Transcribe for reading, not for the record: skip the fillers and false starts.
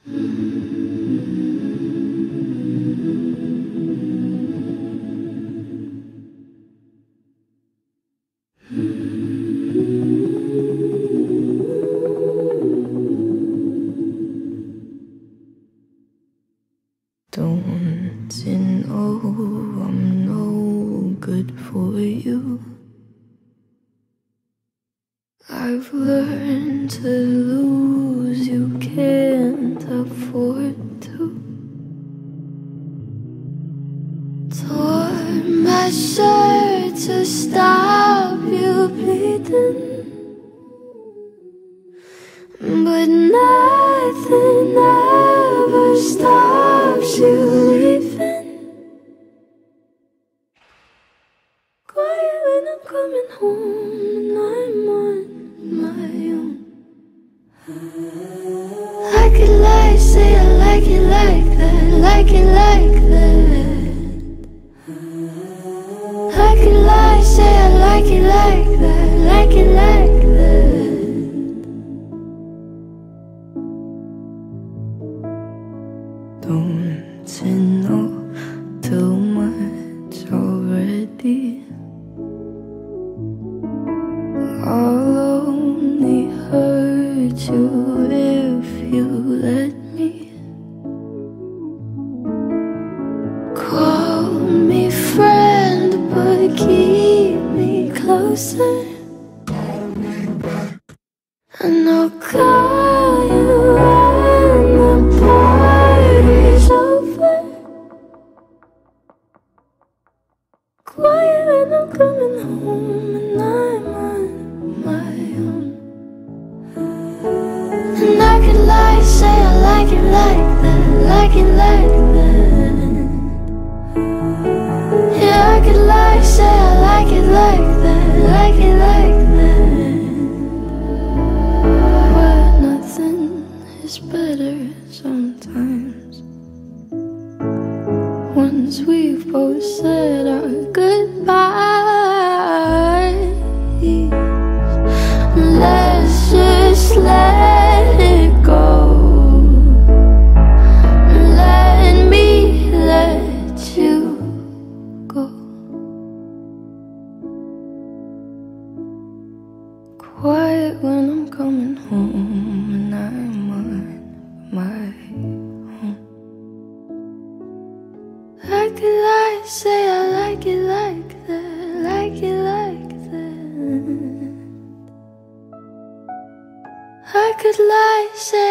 Don't you know I'm no good for you? I've learned to lose, you can't afford to. Tore my shirt to stop you bleeding, but nothing ever stops you leaving. Quiet when I'm coming home and I'm on my own. I could lie, say I like it like that, like it like that. I could lie, say I like it like that, like it like that. Don't you know too much already? I'll only hurt you if you let me. Call me friend, but keep me closer, and I'll call you when the party's over. Quiet when I'm coming home and I'm on my own. And I could lie, say I like it like that, like it like that. Yeah, I could lie, say I like it like that, like it like that. But nothing is better sometimes. Once we've both said our goodbyes, let's just let it go. Let me let you go. Quiet when I'm coming home and I'm on my own. I could lie, say I like it like that, like it like that. I could lie, say